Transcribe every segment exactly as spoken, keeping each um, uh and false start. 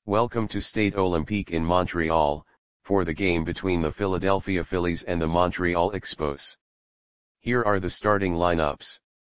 Welcome to Stade Olympique in Montreal, for the game between the Philadelphia Phillies and the Montreal Expos. Here are the starting lineups.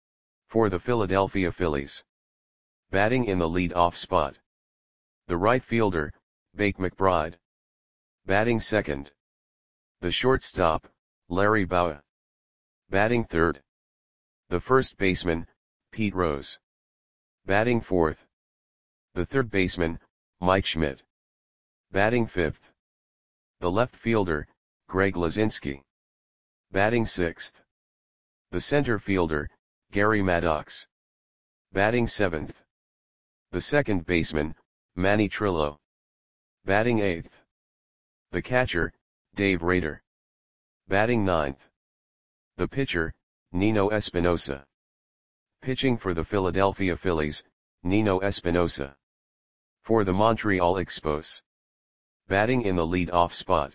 For the Philadelphia Phillies. Batting in the lead-off spot. The right fielder, Bake McBride. Batting second. The shortstop, Larry Bowa. Batting third. The first baseman, Pete Rose. Batting fourth. The third baseman, Mike Schmidt. Batting fifth. The left fielder, Greg Luzinski. Batting sixth. The center fielder, Gary Maddox. Batting seventh. The second baseman, Manny Trillo. Batting eighth. The catcher, Dave Rader. Batting ninth. The pitcher, Nino Espinosa. Pitching for the Philadelphia Phillies, Nino Espinosa. For the Montreal Expos. Batting in the lead-off spot.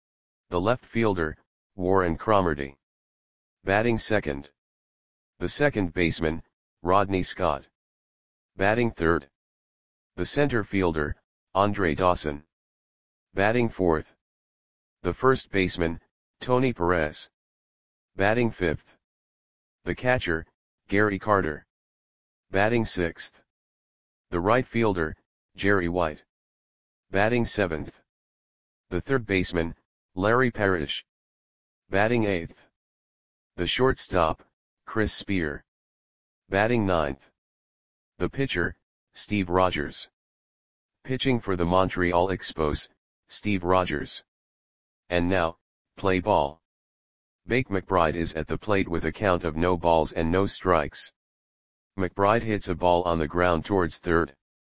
The left fielder, Warren Cromartie. Batting second. The second baseman, Rodney Scott. Batting third. The center fielder, Andre Dawson. Batting fourth. The first baseman, Tony Perez. Batting fifth. The catcher, Gary Carter. Batting sixth. The right fielder, Jerry White. Batting seventh. The third baseman, Larry Parrish. Batting eighth. The shortstop, Chris Spear. Batting ninth. The pitcher, Steve Rogers. Pitching for the Montreal Expos, Steve Rogers. And now, play ball. Bake McBride is at the plate with a count of no balls and no strikes. McBride hits a ball on the ground towards third.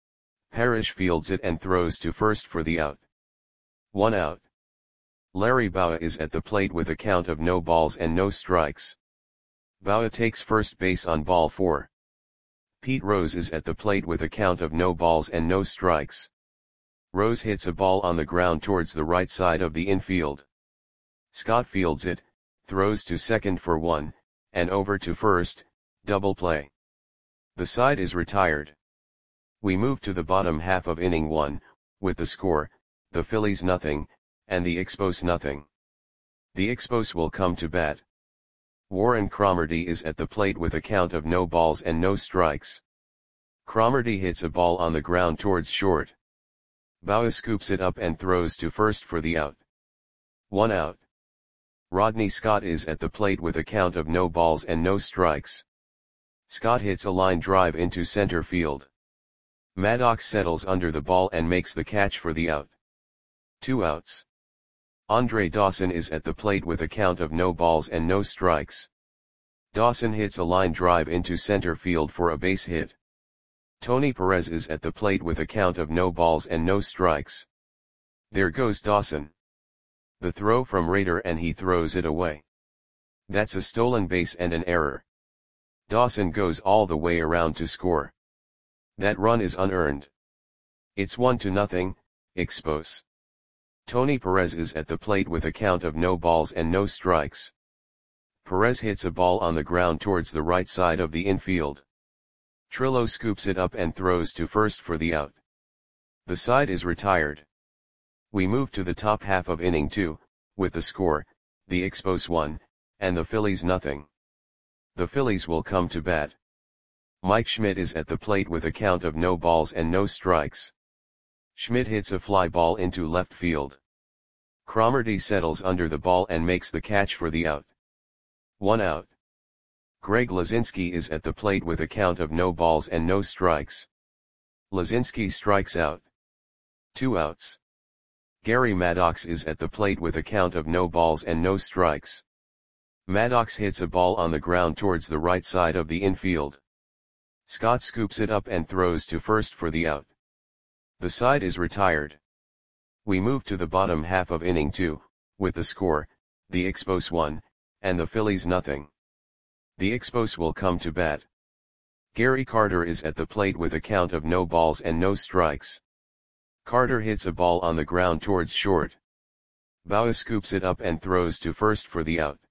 Parrish fields it and throws to first for the out. One out. Larry Bowa is at the plate with a count of no balls and no strikes. Bowa takes first base on ball four. Pete Rose is at the plate with a count of no balls and no strikes. Rose hits a ball on the ground towards the right side of the infield. Scott fields it, throws to second for one, and over to first, double play. The side is retired. We move to the bottom half of inning one, with the score, the Phillies nothing, and the Expos nothing. The Expos will come to bat. Warren Cromartie is at the plate with a count of no balls and no strikes. Cromartie hits a ball on the ground towards short. Bowa scoops it up and throws to first for the out. One out. Rodney Scott is at the plate with a count of no balls and no strikes. Scott hits a line drive into center field. Maddox settles under the ball and makes the catch for the out. Two outs. Andre Dawson is at the plate with a count of no balls and no strikes. Dawson hits a line drive into center field for a base hit. Tony Perez is at the plate with a count of no balls and no strikes. There goes Dawson. The throw from Rader and he throws it away. That's a stolen base and an error. Dawson goes all the way around to score. That run is unearned. It's one to nothing, Expos. Tony Perez is at the plate with a count of no balls and no strikes. Perez hits a ball on the ground towards the right side of the infield. Trillo scoops it up and throws to first for the out. The side is retired. We move to the top half of inning two, with the score, the Expos one, and the Phillies nothing. The Phillies will come to bat. Mike Schmidt is at the plate with a count of no balls and no strikes. Schmidt hits a fly ball into left field. Cromartie settles under the ball and makes the catch for the out. One out. Greg Luzinski is at the plate with a count of no balls and no strikes. Luzinski strikes out. Two outs. Gary Maddox is at the plate with a count of no balls and no strikes. Maddox hits a ball on the ground towards the right side of the infield. Scott scoops it up and throws to first for the out. The side is retired. We move to the bottom half of inning two, with the score, the Expos one, and the Phillies nothing. The Expos will come to bat. Gary Carter is at the plate with a count of no balls and no strikes. Carter hits a ball on the ground towards short. Bowa scoops it up and throws to first for the out.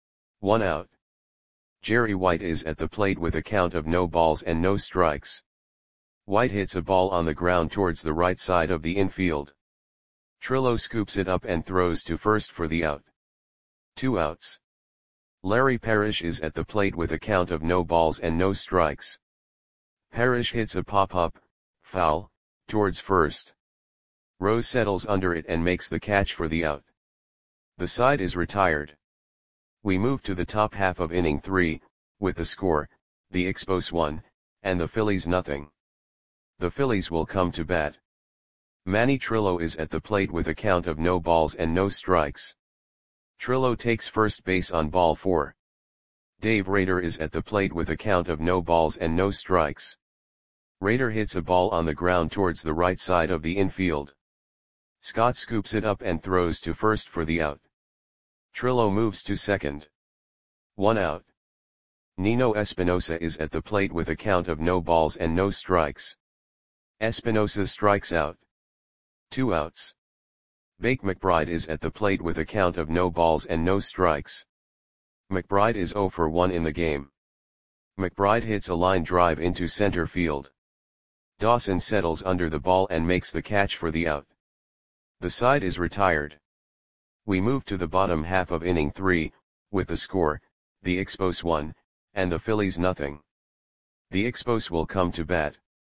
One out. Jerry White is at the plate with a count of no balls and no strikes. White hits a ball on the ground towards the right side of the infield. Trillo scoops it up and throws to first for the out. Two outs. Larry Parrish is at the plate with a count of no balls and no strikes. Parrish hits a pop-up, foul, towards first. Rose settles under it and makes the catch for the out. The side is retired. We move to the top half of inning three, with the score, the Expos one, and the Phillies nothing. The Phillies will come to bat. Manny Trillo is at the plate with a count of no balls and no strikes. Trillo takes first base on ball four. Dave Rader is at the plate with a count of no balls and no strikes. Rader hits a ball on the ground towards the right side of the infield. Scott scoops it up and throws to first for the out. Trillo moves to second. One out. Nino Espinosa is at the plate with a count of no balls and no strikes. Espinosa strikes out. Two outs. Bake McBride is at the plate with a count of no balls and no strikes. McBride is oh for one in the game. McBride hits a line drive into center field. Dawson settles under the ball and makes the catch for the out. The side is retired. We move to the bottom half of inning three, with the score, the Expos one, and the Phillies nothing. The Expos will come to bat.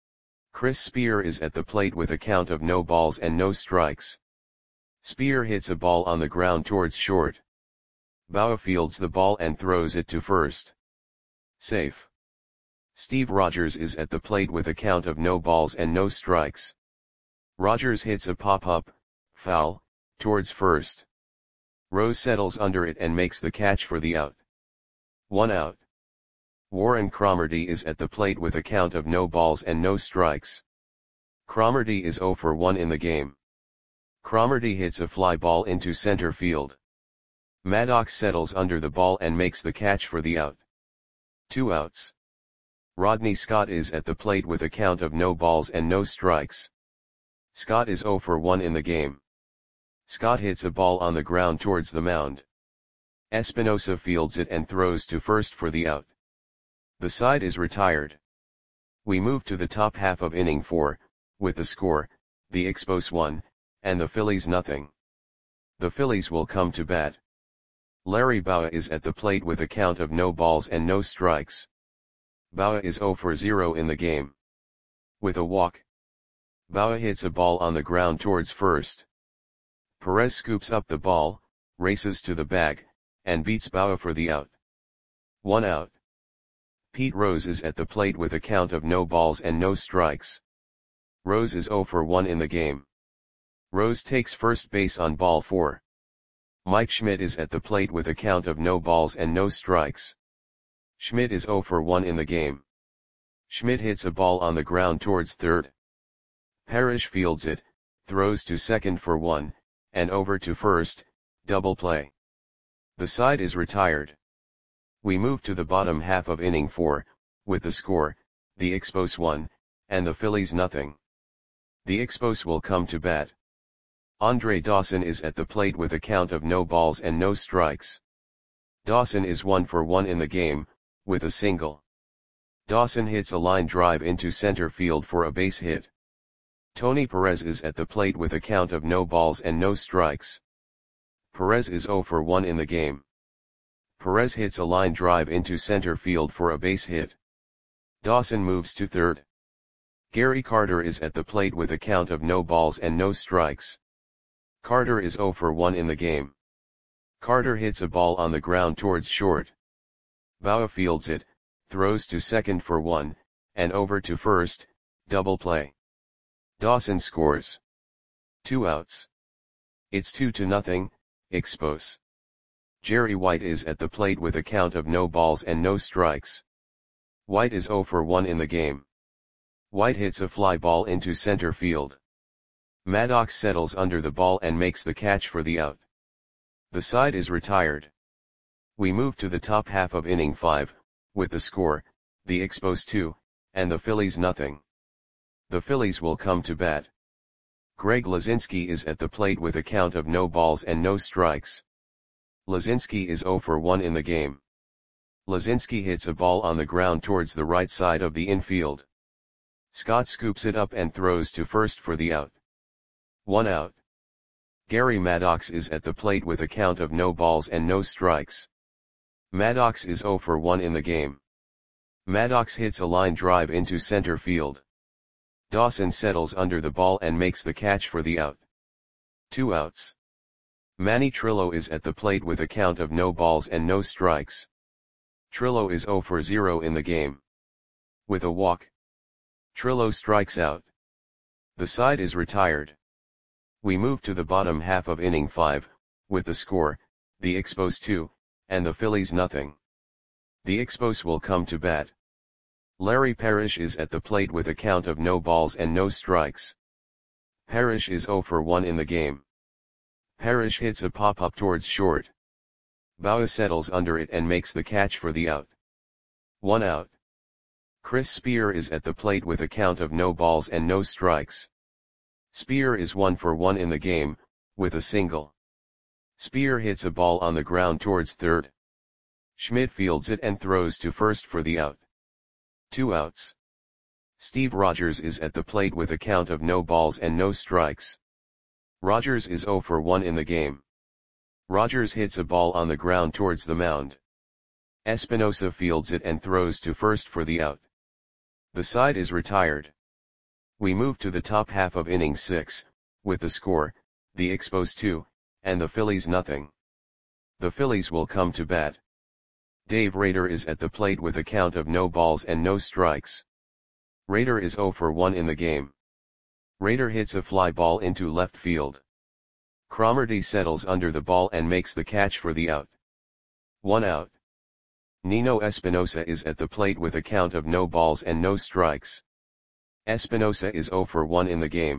Chris Spear is at the plate with a count of no balls and no strikes. Spear hits a ball on the ground towards short. Bauer fields the ball and throws it to first. Safe. Steve Rogers is at the plate with a count of no balls and no strikes. Rogers hits a pop-up, foul, towards first. Rose settles under it and makes the catch for the out. One out. Warren Cromartie is at the plate with a count of no balls and no strikes. Cromartie is oh for one in the game. Cromartie hits a fly ball into center field. Maddox settles under the ball and makes the catch for the out. Two outs. Rodney Scott is at the plate with a count of no balls and no strikes. Scott is oh for one in the game. Scott hits a ball on the ground towards the mound. Espinosa fields it and throws to first for the out. The side is retired. We move to the top half of inning four, with the score, the Expos one, and the Phillies nothing. The Phillies will come to bat. Larry Bowa is at the plate with a count of no balls and no strikes. Bowa is oh for zero in the game. With a walk. Bowa hits a ball on the ground towards first. Perez scoops up the ball, races to the bag, and beats Bowa for the out. One out. Pete Rose is at the plate with a count of no balls and no strikes. Rose is oh for one in the game. Rose takes first base on ball four. Mike Schmidt is at the plate with a count of no balls and no strikes. Schmidt is oh for one in the game. Schmidt hits a ball on the ground towards third. Parrish fields it, throws to second for one, and over to first, double play. The side is retired. We move to the bottom half of inning four, with the score, the Expos one, and the Phillies nothing. The Expos will come to bat. Andre Dawson is at the plate with a count of no balls and no strikes. Dawson is one for one in the game, with a single. Dawson hits a line drive into center field for a base hit. Tony Perez is at the plate with a count of no balls and no strikes. Perez is oh for one in the game. Perez hits a line drive into center field for a base hit. Dawson moves to third. Gary Carter is at the plate with a count of no balls and no strikes. Carter is oh for one in the game. Carter hits a ball on the ground towards short. Bowa fields it, throws to second for one, and over to first, double play. Dawson scores. Two outs. It's two to nothing, Expos. Jerry White is at the plate with a count of no balls and no strikes. White is oh for one in the game. White hits a fly ball into center field. Maddox settles under the ball and makes the catch for the out. The side is retired. We move to the top half of inning five, with the score, the Expos two, and the Phillies nothing. The Phillies will come to bat. Greg Lazinski is at the plate with a count of no balls and no strikes. Lazinski is oh for one in the game. Lazinski hits a ball on the ground towards the right side of the infield. Scott scoops it up and throws to first for the out. One out. Gary Maddox is at the plate with a count of no balls and no strikes. Maddox is zero for one in the game. Maddox hits a line drive into center field. Dawson settles under the ball and makes the catch for the out. Two outs. Manny Trillo is at the plate with a count of no balls and no strikes. Trillo is zero for zero in the game. With a walk, Trillo strikes out. The side is retired. We move to the bottom half of inning five, with the score, the Expos two, and the Phillies nothing. The Expos will come to bat. Larry Parrish is at the plate with a count of no balls and no strikes. Parrish is zero for one in the game. Parrish hits a pop-up towards short. Bauer settles under it and makes the catch for the out. One out. Chris Spear is at the plate with a count of no balls and no strikes. Spear is one for one in the game, with a single. Spear hits a ball on the ground towards third. Schmidt fields it and throws to first for the out. Two outs. Steve Rogers is at the plate with a count of no balls and no strikes. Rogers is zero for one in the game. Rogers hits a ball on the ground towards the mound. Espinosa fields it and throws to first for the out. The side is retired. We move to the top half of inning six, with the score, the Expos two, and the Phillies nothing. The Phillies will come to bat. Dave Rader is at the plate with a count of no balls and no strikes. Rader is zero for one in the game. Rader hits a fly ball into left field. Cromartie settles under the ball and makes the catch for the out. One out. Nino Espinosa is at the plate with a count of no balls and no strikes. Espinosa is zero for one in the game.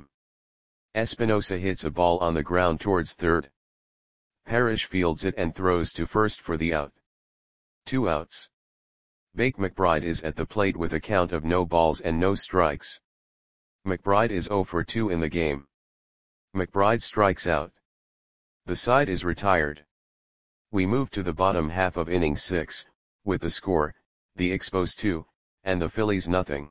Espinosa hits a ball on the ground towards third. Parrish fields it and throws to first for the out. Two outs. Bake McBride is at the plate with a count of no balls and no strikes. McBride is zero for two in the game. McBride strikes out. The side is retired. We move to the bottom half of inning six, with the score, the Expos two, and the Phillies nothing.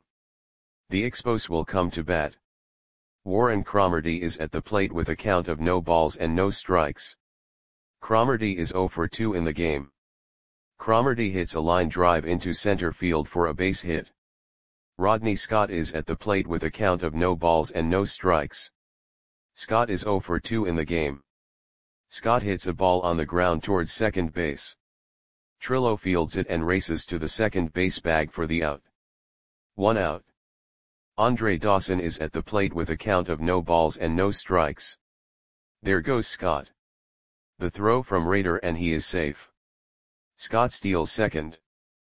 The Expos will come to bat. Warren Cromartie is at the plate with a count of no balls and no strikes. Cromartie is zero for two in the game. Cromartie hits a line drive into center field for a base hit. Rodney Scott is at the plate with a count of no balls and no strikes. Scott is zero for two in the game. Scott hits a ball on the ground towards second base. Trillo fields it and races to the second base bag for the out. One out. Andre Dawson is at the plate with a count of no balls and no strikes. There goes Scott. The throw from Rader and he is safe. Scott steals second.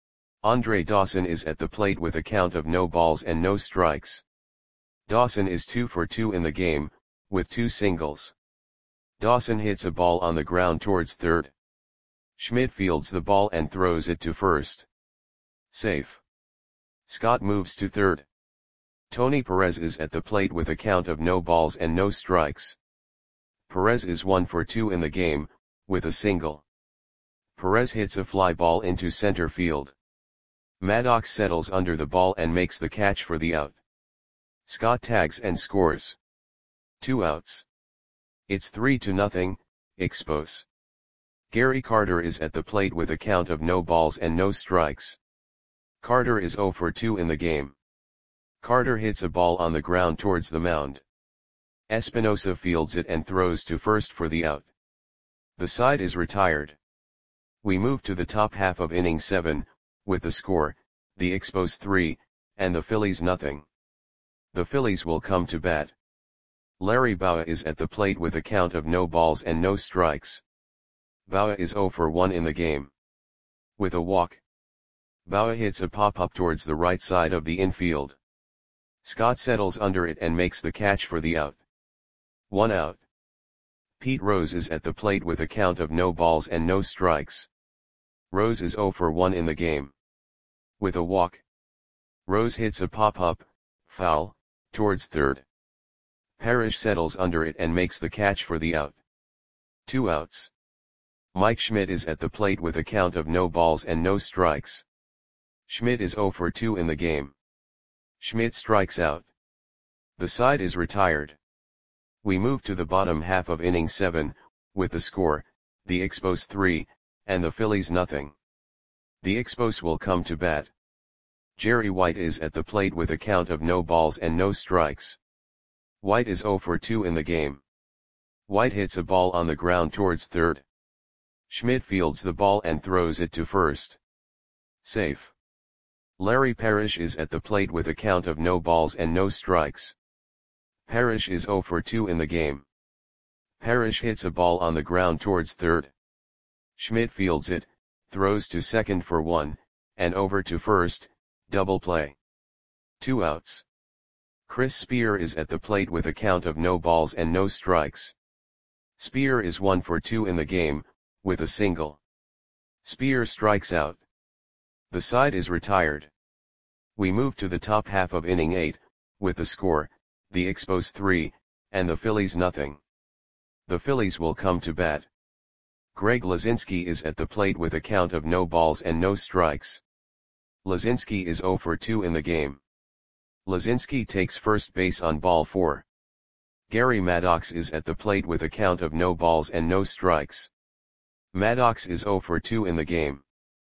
Andre Dawson is at the plate with a count of no balls and no strikes. Dawson is two for two in the game, with two singles. Dawson hits a ball on the ground towards third. Schmidt fields the ball and throws it to first. Safe. Scott moves to third. Tony Perez is at the plate with a count of no balls and no strikes. Perez is one for two in the game, with a single. Perez hits a fly ball into center field. Maddox settles under the ball and makes the catch for the out. Scott tags and scores. Two outs. It's three to nothing, Expos. Gary Carter is at the plate with a count of no balls and no strikes. Carter is zero for two in the game. Carter hits a ball on the ground towards the mound. Espinosa fields it and throws to first for the out. The side is retired. We move to the top half of inning seven, with the score, the Expos three, and the Phillies nothing. The Phillies will come to bat. Larry Bauer is at the plate with a count of no balls and no strikes. Bauer is zero for one in the game. With a walk, Bauer hits a pop-up towards the right side of the infield. Scott settles under it and makes the catch for the out. One out. Pete Rose is at the plate with a count of no balls and no strikes. Rose is zero for one in the game. With a walk, Rose hits a pop-up, foul, towards third. Parrish settles under it and makes the catch for the out. Two outs. Mike Schmidt is at the plate with a count of no balls and no strikes. Schmidt is zero for two in the game. Schmidt strikes out. The side is retired. We move to the bottom half of inning seven, with the score, the Expos three, and the Phillies nothing. The Expos will come to bat. Jerry White is at the plate with a count of no balls and no strikes. White is oh for two in the game. White hits a ball on the ground towards third. Schmidt fields the ball and throws it to first. Safe. Larry Parrish is at the plate with a count of no balls and no strikes. Parrish is oh for two in the game. Parrish hits a ball on the ground towards third. Schmidt fields it, throws to second for one, and over to first, double play. Two outs. Chris Spear is at the plate with a count of no balls and no strikes. Spear is one for two in the game, with a single. Spear strikes out. The side is retired. We move to the top half of inning eight, with the score, the Expos three, and the Phillies nothing. The Phillies will come to bat. Greg Lazinski is at the plate with a count of no balls and no strikes. Lazinski is oh for two in the game. Lazinski takes first base on ball four. Gary Maddox is at the plate with a count of no balls and no strikes. Maddox is oh for two in the game.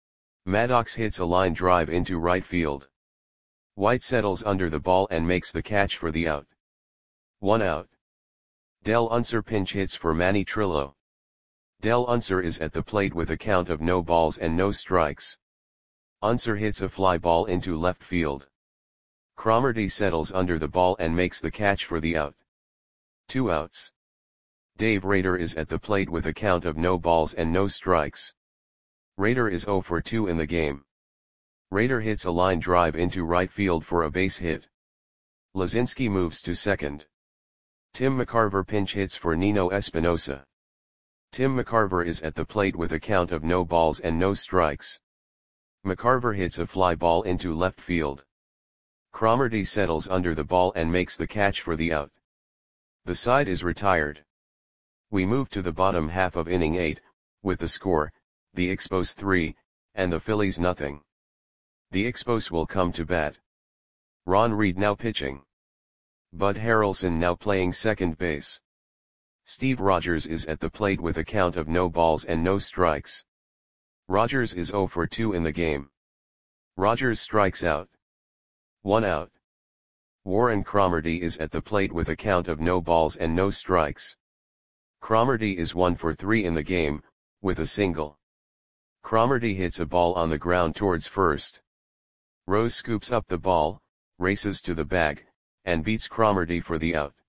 Maddox hits a line drive into right field. White settles under the ball and makes the catch for the out. One out. Del Unser pinch hits for Manny Trillo. Del Unser is at the plate with a count of no balls and no strikes. Unser hits a fly ball into left field. Cromartie settles under the ball and makes the catch for the out. Two outs. Dave Rader is at the plate with a count of no balls and no strikes. Rader is oh for two in the game. Rader hits a line drive into right field for a base hit. Lazinski moves to second. Tim McCarver pinch hits for Nino Espinosa. Tim McCarver is at the plate with a count of no balls and no strikes. McCarver hits a fly ball into left field. Cromartie settles under the ball and makes the catch for the out. The side is retired. We move to the bottom half of inning eight, with the score, the Expos three, and the Phillies nothing. The Expos will come to bat. Ron Reed now pitching. Bud Harrelson now playing second base. Steve Rogers is at the plate with a count of no balls and no strikes. Rogers is oh for two in the game. Rogers strikes out. One out. Warren Cromartie is at the plate with a count of no balls and no strikes. Cromartie is one for three in the game, with a single. Cromartie hits a ball on the ground towards first. Rose scoops up the ball, races to the bag, and beats Cromartie for the out.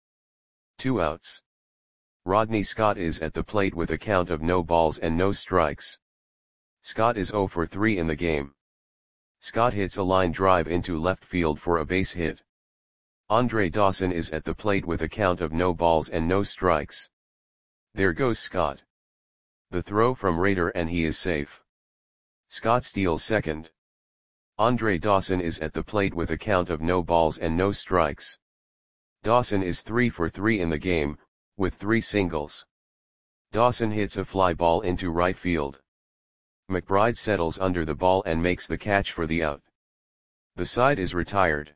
Two outs. Rodney Scott is at the plate with a count of no balls and no strikes. Scott is oh for three in the game. Scott hits a line drive into left field for a base hit. Andre Dawson is at the plate with a count of no balls and no strikes. There goes Scott. The throw from Rader and he is safe. Scott steals second. Andre Dawson is at the plate with a count of no balls and no strikes. Dawson is three for three in the game, with three singles. Dawson hits a fly ball into right field. McBride settles under the ball and makes the catch for the out. The side is retired.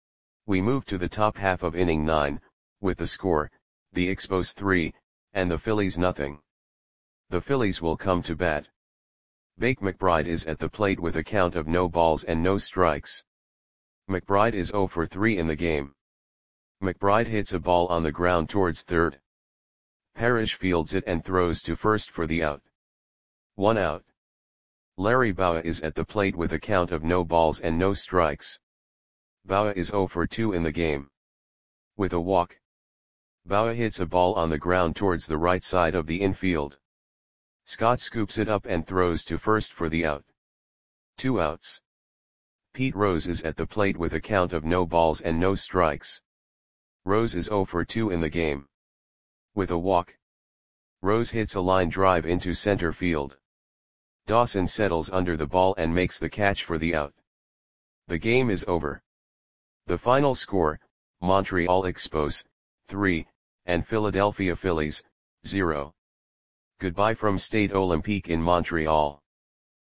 We move to the top half of inning nine, with the score, the Expos three, and the Phillies nothing. The Phillies will come to bat. Bake McBride is at the plate with a count of no balls and no strikes. McBride is oh for three in the game. McBride hits a ball on the ground towards third. Parrish fields it and throws to first for the out. One out. Larry Bowa is at the plate with a count of no balls and no strikes. Bowa is oh for two in the game. With a walk. Bowa hits a ball on the ground towards the right side of the infield. Scott scoops it up and throws to first for the out. Two outs. Pete Rose is at the plate with a count of no balls and no strikes. Rose is oh for two in the game. With a walk. Rose hits a line drive into center field. Dawson settles under the ball and makes the catch for the out. The game is over. The final score, Montreal Expos, three, and Philadelphia Phillies, zero. Goodbye from Stade Olympique in Montreal.